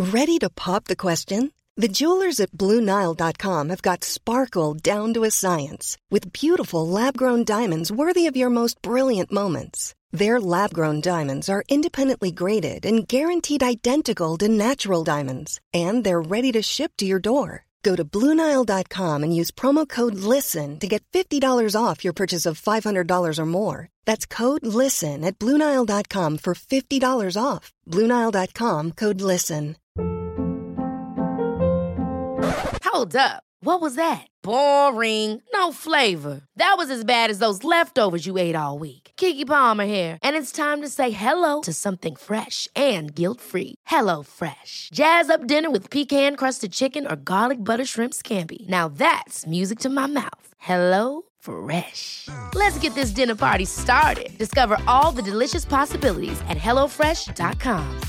Ready to pop the question? The jewelers at BlueNile.com have got sparkle down to a science with beautiful lab-grown diamonds worthy of your most brilliant moments. Their lab-grown diamonds are independently graded and guaranteed identical to natural diamonds, and they're ready to ship to your door. Go to BlueNile.com and use promo code LISTEN to get $50 off your purchase of $500 or more. That's code LISTEN at BlueNile.com for $50 off. BlueNile.com, code LISTEN. Hold up. What was that? Boring. No flavor. That was as bad as those leftovers you ate all week. Keke Palmer here, and it's time to say hello to something fresh and guilt-free. Hello Fresh. Jazz up dinner with pecan-crusted chicken or garlic butter shrimp scampi. Now that's music to my mouth. Hello Fresh. Let's get this dinner party started. Discover all the delicious possibilities at HelloFresh.com.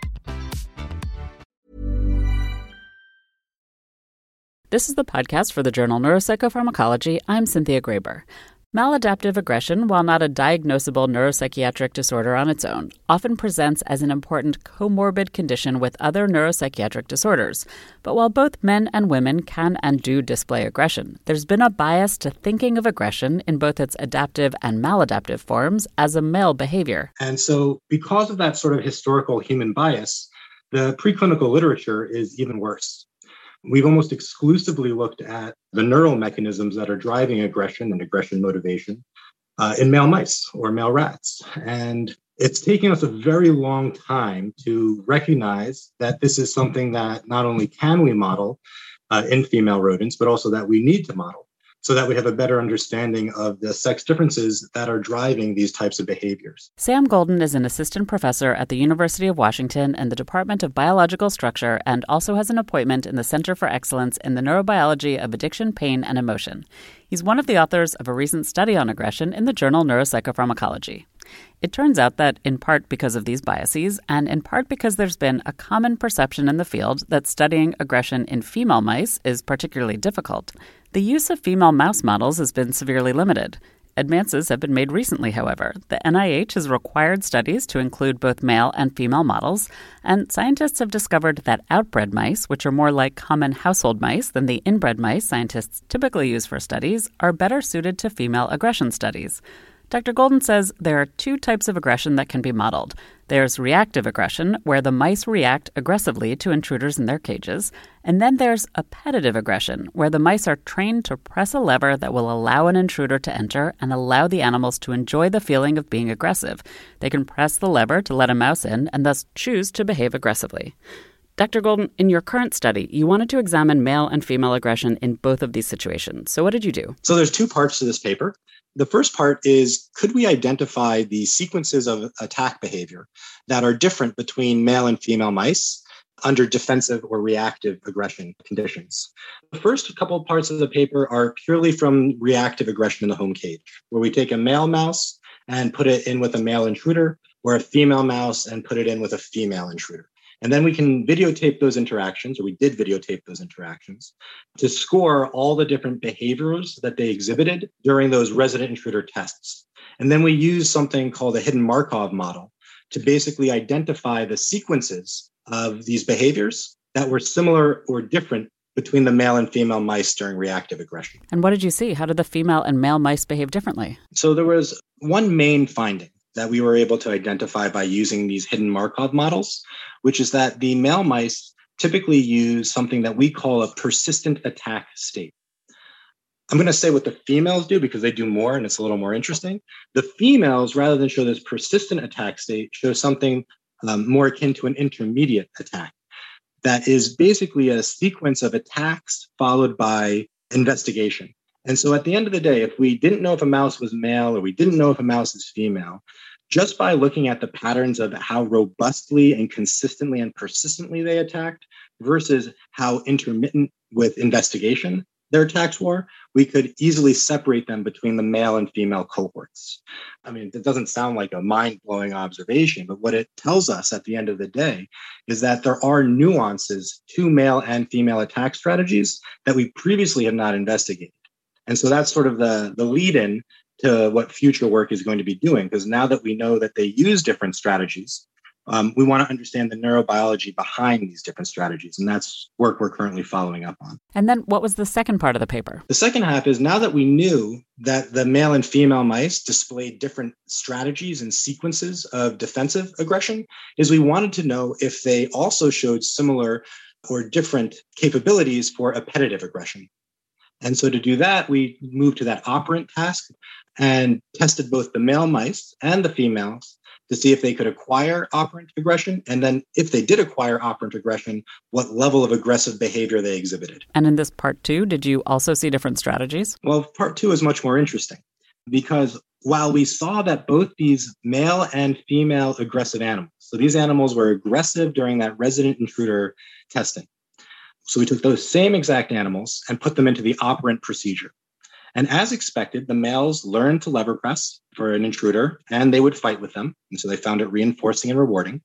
This is the podcast for the journal Neuropsychopharmacology. I'm Cynthia Graber. Maladaptive aggression, while not a diagnosable neuropsychiatric disorder on its own, often presents as an important comorbid condition with other neuropsychiatric disorders. But while both men and women can and do display aggression, there's been a bias to thinking of aggression in both its adaptive and maladaptive forms as a male behavior. And so because of that sort of historical human bias, the preclinical literature is even worse. We've almost exclusively looked at the neural mechanisms that are driving aggression and aggression motivation in male mice or male rats. And it's taken us a very long time to recognize that this is something that not only can we model in female rodents, but also that we need to model so that we have a better understanding of the sex differences that are driving these types of behaviors. Sam Golden is an assistant professor at the University of Washington in the Department of Biological Structure and also has an appointment in the Center for Excellence in the Neurobiology of Addiction, Pain, and Emotion. He's one of the authors of a recent study on aggression in the journal Neuropsychopharmacology. It turns out that in part because of these biases, and in part because there's been a common perception in the field that studying aggression in female mice is particularly difficult, the use of female mouse models has been severely limited. Advances have been made recently, however. The NIH has required studies to include both male and female models, and scientists have discovered that outbred mice, which are more like common household mice than the inbred mice scientists typically use for studies, are better suited to female aggression studies. Dr. Golden says there are two types of aggression that can be modeled. There's reactive aggression, where the mice react aggressively to intruders in their cages. And then there's appetitive aggression, where the mice are trained to press a lever that will allow an intruder to enter and allow the animals to enjoy the feeling of being aggressive. They can press the lever to let a mouse in and thus choose to behave aggressively. Dr. Golden, in your current study, you wanted to examine male and female aggression in both of these situations. So what did you do? So there's two parts to this paper. The first part is, could we identify the sequences of attack behavior that are different between male and female mice under defensive or reactive aggression conditions? The first couple of parts of the paper are purely from reactive aggression in the home cage, where we take a male mouse and put it in with a male intruder, or a female mouse and put it in with a female intruder. And then we can videotape those interactions, or we did videotape those interactions, to score all the different behaviors that they exhibited during those resident intruder tests. And then we use something called a hidden Markov model to basically identify the sequences of these behaviors that were similar or different between the male and female mice during reactive aggression. And what did you see? How did the female and male mice behave differently? So there was one main finding that we were able to identify by using these hidden Markov models, which is that the male mice typically use something that we call a persistent attack state. I'm going to say what the females do because they do more and it's a little more interesting. The females, rather than show this persistent attack state, show something more akin to an intermediate attack. That is basically a sequence of attacks followed by investigation. And so at the end of the day, if we didn't know if a mouse was male or we didn't know if a mouse is female, just by looking at the patterns of how robustly and consistently and persistently they attacked versus how intermittent with investigation their attacks were, we could easily separate them between the male and female cohorts. I mean, it doesn't sound like a mind-blowing observation, but what it tells us at the end of the day is that there are nuances to male and female attack strategies that we previously have not investigated. And so that's sort of the lead-in to what future work is going to be doing, because now that we know that they use different strategies We want to understand the neurobiology behind these different strategies, and that's work we're currently following up on. And then what was the second part of the paper? The second half is, now that we knew that the male and female mice displayed different strategies and sequences of defensive aggression, is we wanted to know if they also showed similar or different capabilities for appetitive aggression. And so to do that, we moved to that operant task and tested both the male mice and the females to see if they could acquire operant aggression. And then if they did acquire operant aggression, what level of aggressive behavior they exhibited. And in this part 2, did you also see different strategies? Well, part 2 is much more interesting because while we saw that both these male and female aggressive animals, so these animals were aggressive during that resident intruder testing. So we took those same exact animals and put them into the operant procedure. And as expected, the males learned to lever press for an intruder, and they would fight with them. And so they found it reinforcing and rewarding.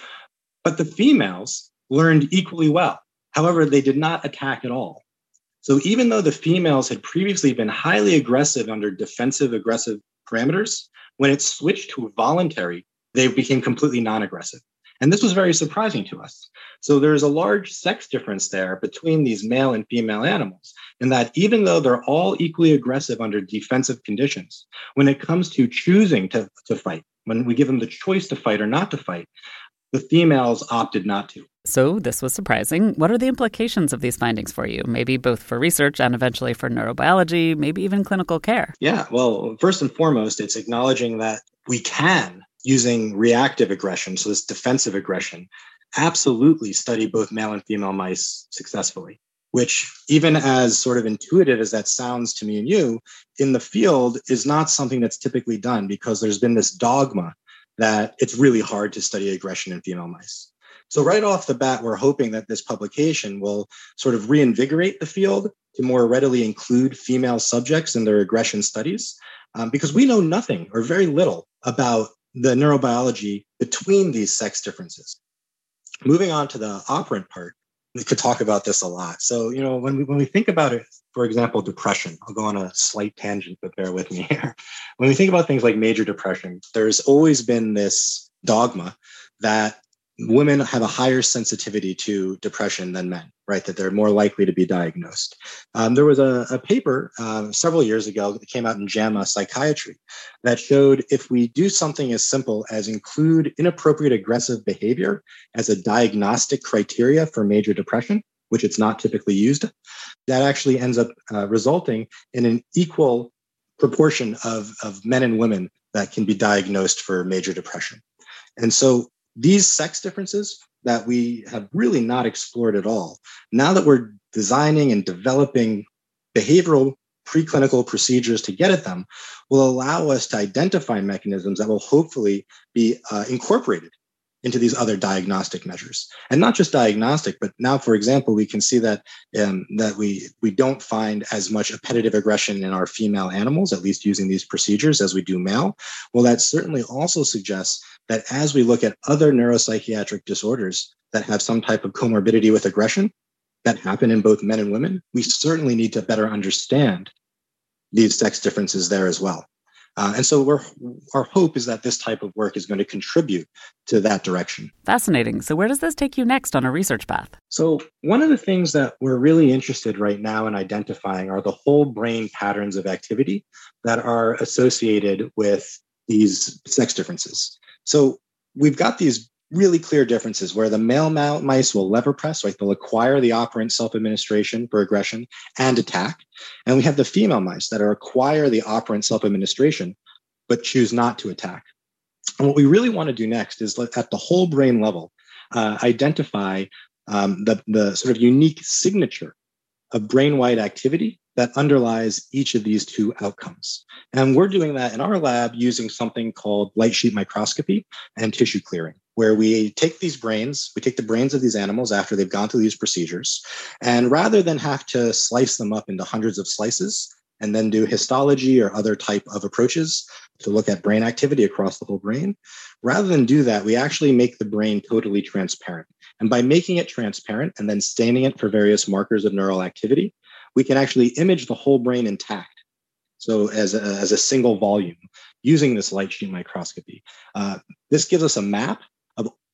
But the females learned equally well. However, they did not attack at all. So even though the females had previously been highly aggressive under defensive aggressive parameters, when it switched to voluntary, they became completely non-aggressive. And this was very surprising to us. So there's a large sex difference there between these male and female animals, in that even though they're all equally aggressive under defensive conditions, when it comes to choosing to fight, when we give them the choice to fight or not to fight, the females opted not to. So this was surprising. What are the implications of these findings for you? Maybe both for research and eventually for neurobiology, maybe even clinical care? Yeah, well, first and foremost, it's acknowledging that we can, using reactive aggression, so this defensive aggression, absolutely study both male and female mice successfully, which, even as sort of intuitive as that sounds to me and you, in the field is not something that's typically done because there's been this dogma that it's really hard to study aggression in female mice. So right off the bat, we're hoping that this publication will sort of reinvigorate the field to more readily include female subjects in their aggression studies, because we know nothing or very little about the neurobiology between these sex differences. Moving on to the operant part, we could talk about this a lot. So, when we think about it, for example, depression, I'll go on a slight tangent, but bear with me here. When we think about things like major depression, there's always been this dogma that women have a higher sensitivity to depression than men, right? That they're more likely to be diagnosed. There was a paper several years ago that came out in JAMA Psychiatry that showed if we do something as simple as include inappropriate aggressive behavior as a diagnostic criteria for major depression, which it's not typically used, that actually ends up resulting in an equal proportion of men and women that can be diagnosed for major depression. And so these sex differences that we have really not explored at all, now that we're designing and developing behavioral preclinical procedures to get at them, will allow us to identify mechanisms that will hopefully be incorporated into these other diagnostic measures. And not just diagnostic, but now, for example, we can see that we don't find as much appetitive aggression in our female animals, at least using these procedures, as we do male. Well, that certainly also suggests that as we look at other neuropsychiatric disorders that have some type of comorbidity with aggression that happen in both men and women, we certainly need to better understand these sex differences there as well. And so our hope is that this type of work is going to contribute to that direction. Fascinating. So where does this take you next on a research path? So one of the things that we're really interested right now in identifying are the whole brain patterns of activity that are associated with these sex differences. So we've got these really clear differences where the male mice will lever press, right? They'll acquire the operant self-administration for aggression and attack. And we have the female mice that acquire the operant self-administration, but choose not to attack. And what we really want to do next is at the whole brain level, identify the sort of unique signature of brain-wide activity that underlies each of these two outcomes. And we're doing that in our lab using something called light sheet microscopy and tissue clearing, where we take the brains of these animals after they've gone through these procedures, and rather than have to slice them up into hundreds of slices and then do histology or other type of approaches to look at brain activity across the whole brain, rather than do that, we actually make the brain totally transparent. And by making it transparent and then staining it for various markers of neural activity, we can actually image the whole brain intact. So as a single volume using this light sheet microscopy. This gives us a map of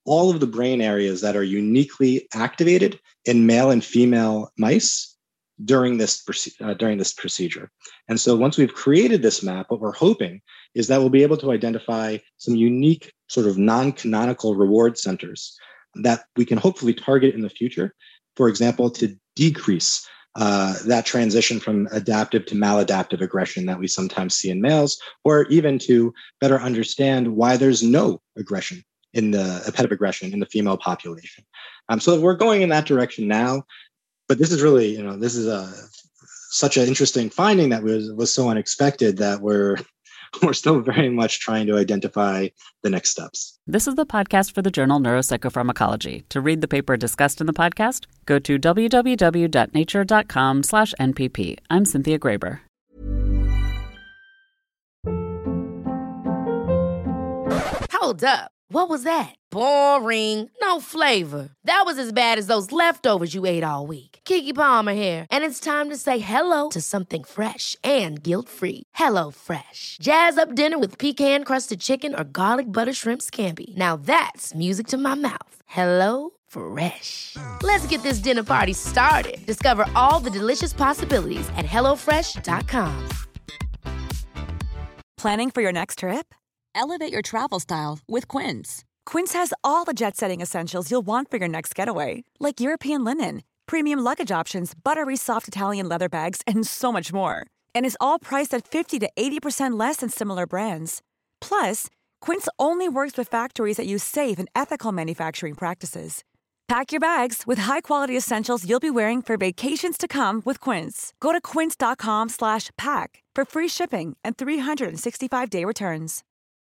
all of the brain areas that are uniquely activated in male and female mice during this procedure. And so once we've created this map, what we're hoping is that we'll be able to identify some unique sort of non-canonical reward centers that we can hopefully target in the future, for example, to decrease that transition from adaptive to maladaptive aggression that we sometimes see in males, or even to better understand why there's no aggression in the appetitive aggression in the female population. So we're going in that direction now, but this is really, this is such an interesting finding that was so unexpected that we're still very much trying to identify the next steps. This is the podcast for the journal Neuropsychopharmacology. To read the paper discussed in the podcast, go to www.nature.com/NPP. I'm Cynthia Graber. Hold up. What was that? Boring. No flavor. That was as bad as those leftovers you ate all week. Keke Palmer here, and it's time to say hello to something fresh and guilt-free. HelloFresh. Jazz up dinner with pecan-crusted chicken or garlic butter shrimp scampi. Now that's music to my mouth. HelloFresh. Let's get this dinner party started. Discover all the delicious possibilities at HelloFresh.com. Planning for your next trip? Elevate your travel style with Quince. Quince has all the jet-setting essentials you'll want for your next getaway, like European linen, premium luggage options, buttery soft Italian leather bags, and so much more. And is all priced at 50 to 80% less than similar brands. Plus, Quince only works with factories that use safe and ethical manufacturing practices. Pack your bags with high-quality essentials you'll be wearing for vacations to come with Quince. Go to quince.com/pack for free shipping and 365-day returns.